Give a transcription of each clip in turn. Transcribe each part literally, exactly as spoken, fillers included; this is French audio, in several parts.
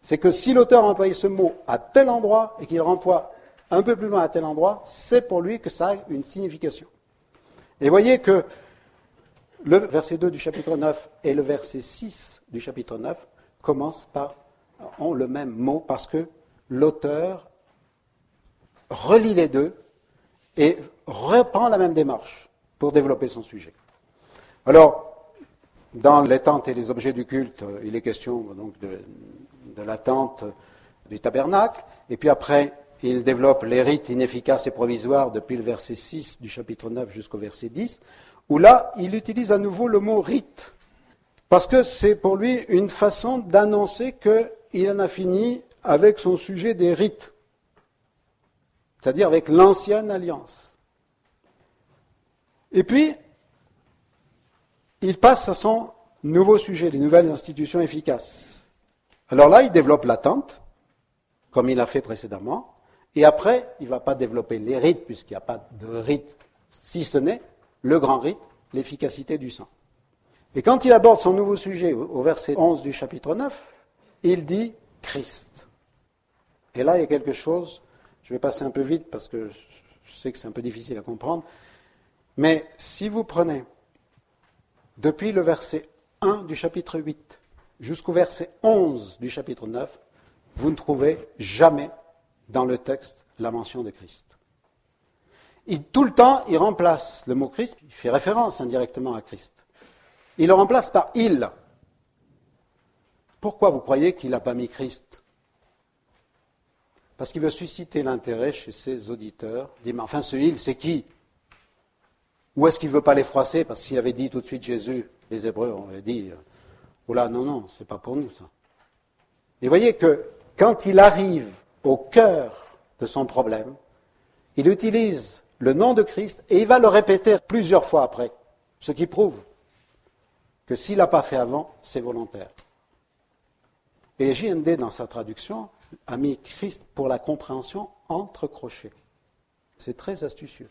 c'est que si l'auteur a employé ce mot à tel endroit et qu'il le renvoie un peu plus loin à tel endroit, c'est pour lui que ça a une signification. Et voyez que le verset deux du chapitre neuf et le verset six du chapitre neuf commencent par, ont le même mot parce que l'auteur relie les deux et reprend la même démarche pour développer son sujet. Alors, dans les tentes et les objets du culte, il est question donc de, de la tente du tabernacle, et puis après, il développe les rites inefficaces et provisoires depuis le verset six du chapitre neuf jusqu'au verset dix, où là, il utilise à nouveau le mot rite, parce que c'est pour lui une façon d'annoncer qu'il en a fini avec son sujet des rites, c'est-à-dire avec l'ancienne alliance. Et puis, il passe à son nouveau sujet, les nouvelles institutions efficaces. Alors là, il développe l'attente, comme il a fait précédemment, et après, il ne va pas développer les rites, puisqu'il n'y a pas de rite, si ce n'est le grand rite, l'efficacité du sang. Et quand il aborde son nouveau sujet, au verset onze du chapitre neuf, il dit Christ. Et là, il y a quelque chose, je vais passer un peu vite parce que je sais que c'est un peu difficile à comprendre, mais si vous prenez depuis le verset un du chapitre huit jusqu'au verset onze du chapitre neuf, vous ne trouvez jamais dans le texte la mention de Christ. Il, tout le temps, il remplace le mot Christ, il fait référence indirectement à Christ. Il le remplace par « il ». Pourquoi vous croyez qu'il n'a pas mis Christ ? Parce qu'il veut susciter l'intérêt chez ses auditeurs. Il dit, mais enfin, ce « il », c'est qui ? Ou est-ce qu'il ne veut pas les froisser ? Parce qu'il avait dit tout de suite Jésus, les Hébreux ont dit, oh là, non, non, c'est pas pour nous ça. Et voyez que quand il arrive au cœur de son problème, il utilise le nom de Christ et il va le répéter plusieurs fois après, ce qui prouve que s'il n'a pas fait avant, c'est volontaire. Et J N D, dans sa traduction, a mis Christ pour la compréhension entre crochets. C'est très astucieux.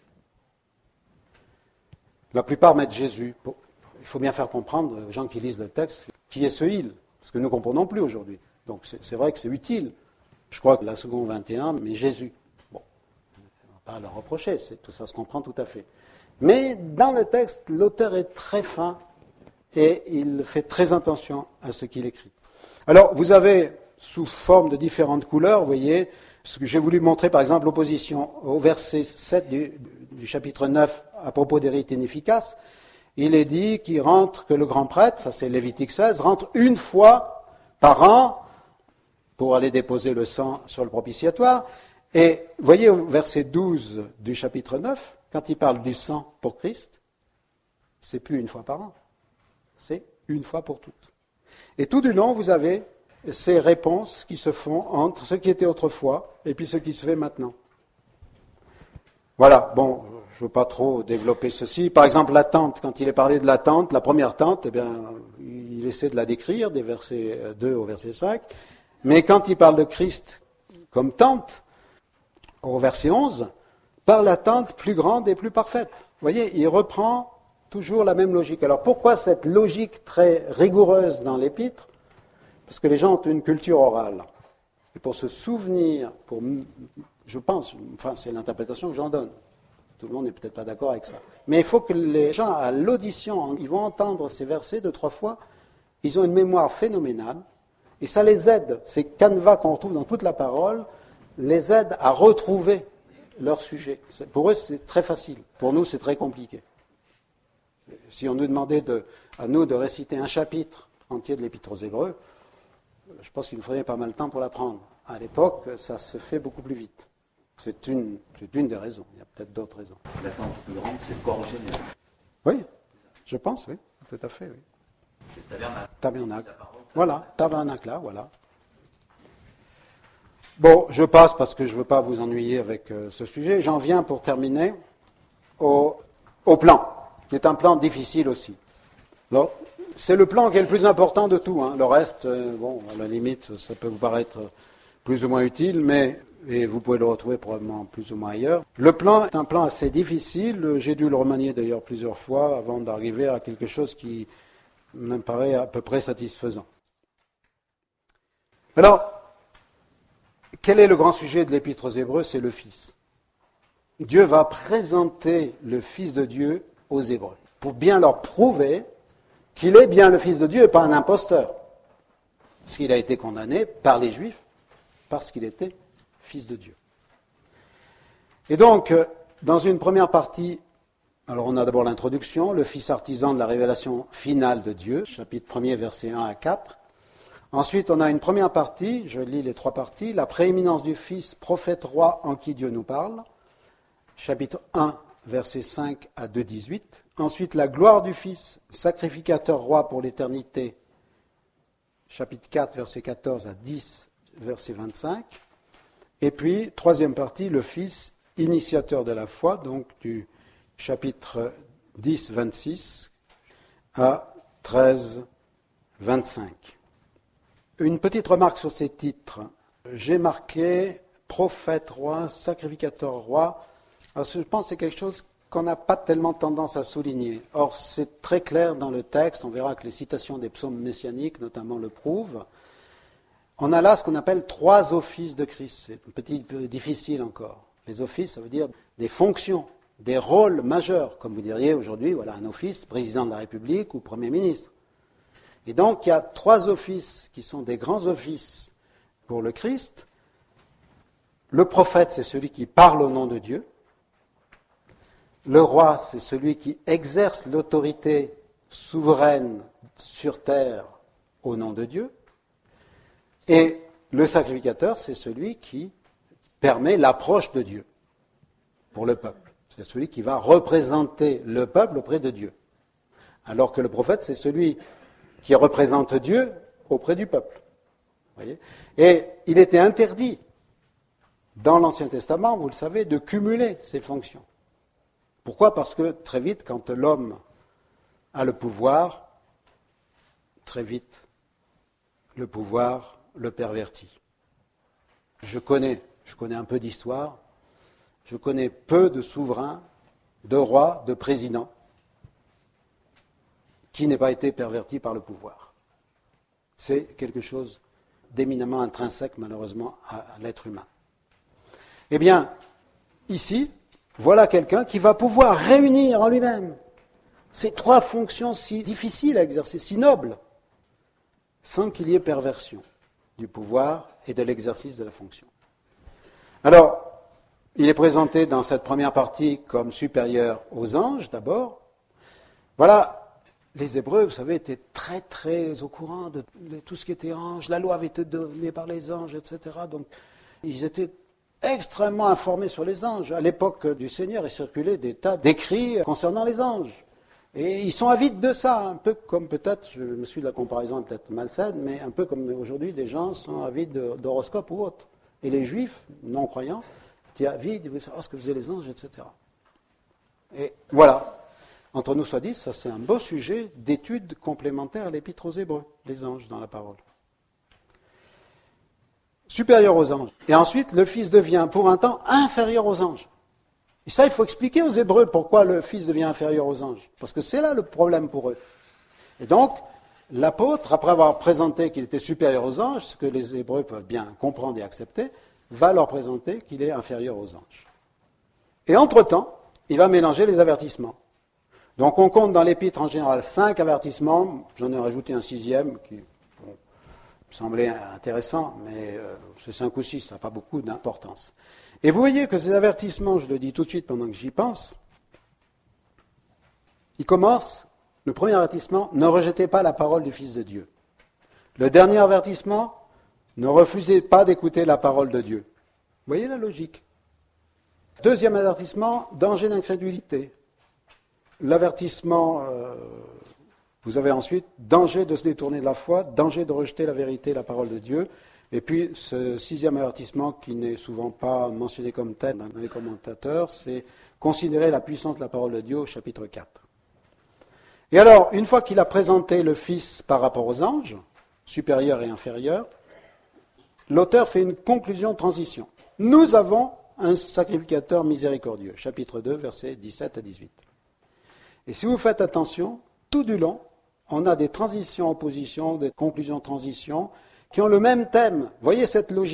La plupart mettent Jésus. Pour... Il faut bien faire comprendre aux gens qui lisent le texte qui est ce « il », parce que nous ne comprenons plus aujourd'hui. Donc c'est, c'est vrai que c'est utile. Je crois que la seconde vingt et un, mais Jésus. Bon, on ne va pas leur reprocher, c'est, tout ça se comprend tout à fait. Mais dans le texte, l'auteur est très fin et il fait très attention à ce qu'il écrit. Alors, vous avez, sous forme de différentes couleurs, vous voyez, ce que j'ai voulu montrer, par exemple, l'opposition au verset sept du, du chapitre neuf à propos des rites inefficaces. Il est dit qu'il rentre, que le grand prêtre, ça c'est Lévitique seize, rentre une fois par an pour aller déposer le sang sur le propitiatoire. Et vous voyez au verset douze du chapitre neuf, quand il parle du sang pour Christ, c'est plus une fois par an, c'est une fois pour toutes. Et tout du long, vous avez ces réponses qui se font entre ce qui était autrefois et puis ce qui se fait maintenant. Voilà, bon, je ne veux pas trop développer ceci. Par exemple, la tente, quand il est parlé de la tente, la première tente, eh bien, il essaie de la décrire, des versets deux au verset cinq. Mais quand il parle de Christ comme tente, au verset onze, par la tente plus grande et plus parfaite. Vous voyez, il reprend toujours la même logique. Alors pourquoi cette logique très rigoureuse dans l'épître ? Parce que les gens ont une culture orale. Et pour se souvenir, pour, je pense, enfin c'est l'interprétation que j'en donne. Tout le monde n'est peut-être pas d'accord avec ça. Mais il faut que les gens, à l'audition, ils vont entendre ces versets deux, trois fois, ils ont une mémoire phénoménale, et ça les aide. Ces canevas qu'on retrouve dans toute la parole les aident à retrouver leur sujet. Pour eux, c'est très facile. Pour nous, c'est très compliqué. Si on nous demandait de, à nous de réciter un chapitre entier de l'Épître aux Hébreux, je pense qu'il nous faudrait pas mal de temps pour l'apprendre. À l'époque, ça se fait beaucoup plus vite. C'est une, c'est une des raisons. Il y a peut-être d'autres raisons. La tente plus grande, c'est le corps général. Oui, je pense, oui. Tout à fait, oui. C'est le tabernacle. Tabernacle. Voilà, tabernacle, là, voilà. Bon, je passe parce que je ne veux pas vous ennuyer avec euh, ce sujet. J'en viens pour terminer au, au plan, qui est un plan difficile aussi. Alors, c'est le plan qui est le plus important de tout. Hein. Le reste, euh, bon, à la limite, ça peut vous paraître plus ou moins utile, mais et vous pouvez le retrouver probablement plus ou moins ailleurs. Le plan est un plan assez difficile. J'ai dû le remanier d'ailleurs plusieurs fois avant d'arriver à quelque chose qui me paraît à peu près satisfaisant. Alors, quel est le grand sujet de l'Épître aux Hébreux? C'est le Fils. Dieu va présenter le Fils de Dieu aux Hébreux, pour bien leur prouver qu'il est bien le Fils de Dieu et pas un imposteur. Parce qu'il a été condamné par les Juifs, parce qu'il était Fils de Dieu. Et donc, dans une première partie, alors on a d'abord l'introduction, le Fils artisan de la révélation finale de Dieu, chapitre premier, versets un à quatre. Ensuite, on a une première partie, je lis les trois parties, la prééminence du Fils, prophète roi en qui Dieu nous parle, chapitre un, versets cinq à deux, dix-huit. Ensuite, la gloire du Fils, sacrificateur roi pour l'éternité, chapitre quatre, versets quatorze à dix, verset vingt-cinq. Et puis, troisième partie, le Fils, initiateur de la foi, donc du chapitre dix, vingt-six à treize, vingt-cinq. Une petite remarque sur ces titres. J'ai marqué prophète roi, sacrificateur roi. Alors, je pense que c'est quelque chose qu'on n'a pas tellement tendance à souligner. Or, c'est très clair dans le texte. On verra que les citations des psaumes messianiques, notamment, le prouvent. On a là ce qu'on appelle trois offices de Christ. C'est un petit peu difficile encore. Les offices, ça veut dire des fonctions, des rôles majeurs. Comme vous diriez aujourd'hui, voilà un office, président de la République ou Premier ministre. Et donc, il y a trois offices qui sont des grands offices pour le Christ. Le prophète, c'est celui qui parle au nom de Dieu. Le roi, c'est celui qui exerce l'autorité souveraine sur terre au nom de Dieu. Et le sacrificateur, c'est celui qui permet l'approche de Dieu pour le peuple. C'est celui qui va représenter le peuple auprès de Dieu. Alors que le prophète, c'est celui qui représente Dieu auprès du peuple. Voyez ? Et il était interdit, dans l'Ancien Testament, vous le savez, de cumuler ces fonctions. Pourquoi ? Parce que très vite, quand l'homme a le pouvoir, très vite, le pouvoir le pervertit. Je connais, je connais un peu d'histoire, je connais peu de souverains, de rois, de présidents, qui n'ait pas été perverti par le pouvoir. C'est quelque chose d'éminemment intrinsèque, malheureusement, à l'être humain. Eh bien, ici, voilà quelqu'un qui va pouvoir réunir en lui-même ces trois fonctions si difficiles à exercer, si nobles, sans qu'il y ait perversion du pouvoir et de l'exercice de la fonction. Alors, il est présenté dans cette première partie comme supérieur aux anges, d'abord. Voilà. Les Hébreux, vous savez, étaient très, très au courant de tout ce qui était ange. La loi avait été donnée par les anges, et cetera. Donc, ils étaient extrêmement informés sur les anges. À l'époque du Seigneur, il circulait des tas d'écrits concernant les anges. Et ils sont avides de ça, un peu comme peut-être, je me suis de la comparaison peut-être malsaine, mais un peu comme aujourd'hui, des gens sont avides d'horoscopes ou autres. Et les Juifs, non-croyants, étaient avides, ils voulaient savoir ce que faisaient les anges, et cetera. Et voilà. Entre nous soit dit, ça c'est un beau sujet d'étude complémentaire à l'Épître aux Hébreux, les anges dans la parole. Supérieur aux anges. Et ensuite, le Fils devient pour un temps inférieur aux anges. Et ça, il faut expliquer aux Hébreux pourquoi le Fils devient inférieur aux anges. Parce que c'est là le problème pour eux. Et donc, l'apôtre, après avoir présenté qu'il était supérieur aux anges, ce que les Hébreux peuvent bien comprendre et accepter, va leur présenter qu'il est inférieur aux anges. Et entre-temps, il va mélanger les avertissements. Donc on compte dans l'épître en général cinq avertissements, j'en ai rajouté un sixième qui bon, me semblait intéressant, mais euh, c'est cinq ou six, ça n'a pas beaucoup d'importance. Et vous voyez que ces avertissements, je le dis tout de suite pendant que j'y pense, ils commencent, le premier avertissement, ne rejetez pas la parole du Fils de Dieu. Le dernier avertissement, ne refusez pas d'écouter la parole de Dieu. Vous voyez la logique. Deuxième avertissement, danger d'incrédulité. L'avertissement, euh, vous avez ensuite danger de se détourner de la foi, danger de rejeter la vérité et la parole de Dieu. Et puis ce sixième avertissement, qui n'est souvent pas mentionné comme tel dans les commentateurs, c'est considérer la puissance de la parole de Dieu au chapitre quatre. Et alors, une fois qu'il a présenté le Fils par rapport aux anges, supérieurs et inférieurs, l'auteur fait une conclusion de transition. Nous avons un sacrificateur miséricordieux, chapitre deux, versets dix-sept à dix-huit. Et si vous faites attention, tout du long, on a des transitions oppositions, des conclusions transitions, qui ont le même thème. Voyez cette logique.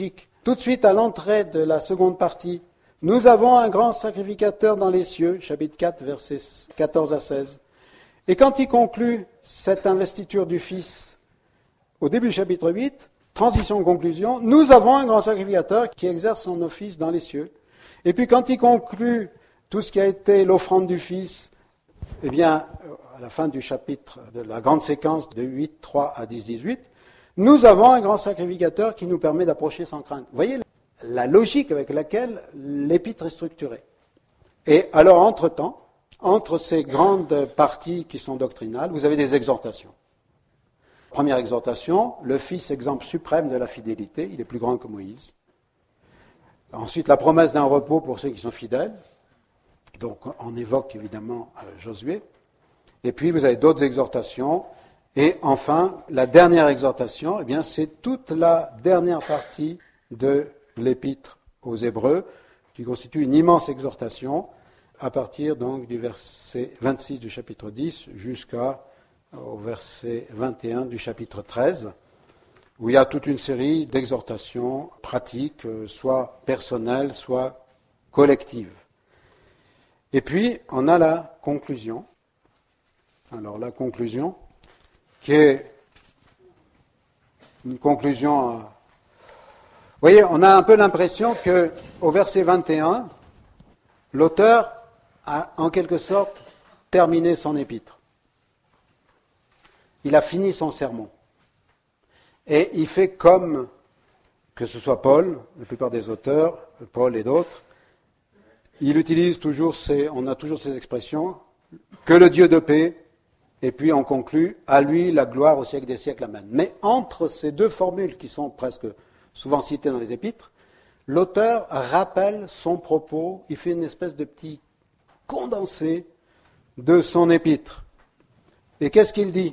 Tout de suite à l'entrée de la seconde partie, nous avons un grand sacrificateur dans les cieux, chapitre quatre, versets quatorze à seize. Et quand il conclut cette investiture du Fils, au début du chapitre huit, transition-conclusion, nous avons un grand sacrificateur qui exerce son office dans les cieux. Et puis quand il conclut tout ce qui a été l'offrande du Fils, eh bien, à la fin du chapitre de la grande séquence de huit, trois à dix, dix-huit, nous avons un grand sacrificateur qui nous permet d'approcher sans crainte. Vous voyez la logique avec laquelle l'épître est structurée. Et alors, entre-temps, entre ces grandes parties qui sont doctrinales, vous avez des exhortations. Première exhortation, le Fils, exemple suprême de la fidélité, il est plus grand que Moïse. Ensuite, la promesse d'un repos pour ceux qui sont fidèles. Donc, on évoque évidemment Josué. Et puis, vous avez d'autres exhortations. Et enfin, la dernière exhortation, eh bien, c'est toute la dernière partie de l'épître aux Hébreux, qui constitue une immense exhortation, à partir donc du verset vingt-six du chapitre dix jusqu'au verset vingt et un du chapitre treize, où il y a toute une série d'exhortations pratiques, soit personnelles, soit collectives. Et puis, on a la conclusion. Alors, la conclusion, qui est une conclusion... Vous voyez, on a un peu l'impression qu'au verset vingt et un, l'auteur a en quelque sorte terminé son épître. Il a fini son sermon. Et il fait comme, que ce soit Paul, la plupart des auteurs, Paul et d'autres, il utilise toujours ces, on a toujours ces expressions, que le Dieu de paix, et puis on conclut, à lui la gloire au siècle des siècles, amen. Mais entre ces deux formules qui sont presque souvent citées dans les épîtres, l'auteur rappelle son propos, il fait une espèce de petit condensé de son épître. Et qu'est-ce qu'il dit ?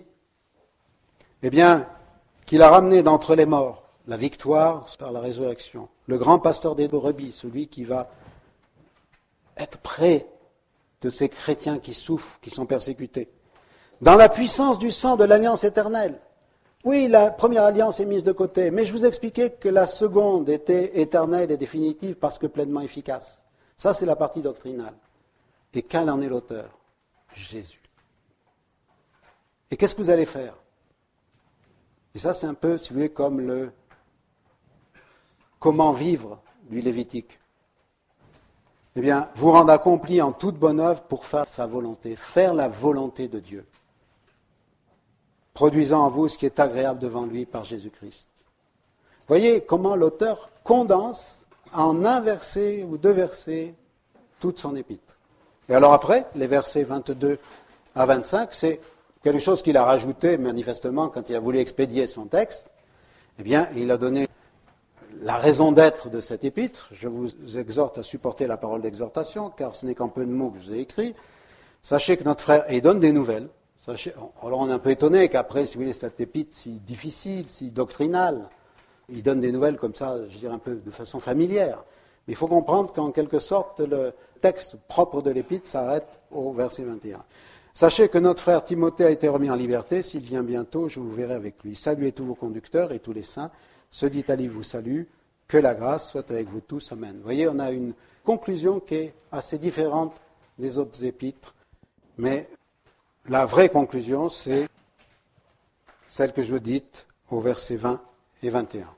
Eh bien, qu'il a ramené d'entre les morts la victoire par la résurrection, le grand pasteur des brebis, celui qui va être près de ces chrétiens qui souffrent, qui sont persécutés, dans la puissance du sang de l'alliance éternelle. Oui, la première alliance est mise de côté, mais je vous expliquais que la seconde était éternelle et définitive parce que pleinement efficace. Ça, c'est la partie doctrinale. Et quel en est l'auteur ? Jésus. Et qu'est-ce que vous allez faire ? Et ça, c'est un peu, si vous voulez, comme le comment vivre du Lévitique. Eh bien, vous rendre accompli en toute bonne œuvre pour faire sa volonté, faire la volonté de Dieu, produisant en vous ce qui est agréable devant lui par Jésus-Christ. Voyez comment l'auteur condense en un verset ou deux versets toute son épître. Et alors après, les versets vingt-deux à vingt-cinq, c'est quelque chose qu'il a rajouté manifestement quand il a voulu expédier son texte. Eh bien, il a donné la raison d'être de cet épître. Je vous exhorte à supporter la parole d'exhortation, car ce n'est qu'en peu de mots que je vous ai écrit. Sachez que notre frère, et il donne des nouvelles. Sachez, alors on est un peu étonné qu'après, si vous voulez, cette épître si difficile, si doctrinale, il donne des nouvelles comme ça, je dirais un peu de façon familière. Mais il faut comprendre qu'en quelque sorte, le texte propre de l'épître s'arrête au verset vingt et un. Sachez que notre frère Timothée a été remis en liberté. S'il vient bientôt, je vous verrai avec lui. Saluez tous vos conducteurs et tous les saints. Ce d'Italie vous salue. Que la grâce soit avec vous tous. Amen. Vous voyez, on a une conclusion qui est assez différente des autres épîtres. Mais la vraie conclusion, c'est celle que je vous dite au verset vingt et vingt et un.